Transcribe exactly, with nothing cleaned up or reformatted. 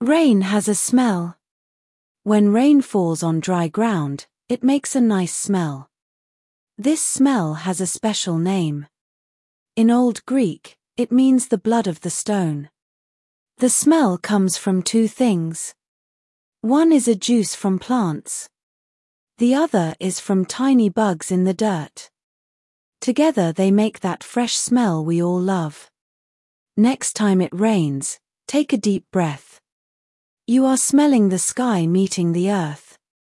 Rain has a smell. When rain falls on dry ground, it makes a nice smell. This smell has a special name. In Old Greek, it means the blood of the stone. The smell comes from two things. One is a juice from plants. The other is from tiny bugs in the dirt. Together they make that fresh smell we all love. Next time it rains, take a deep breath. You are smelling the sky meeting the earth.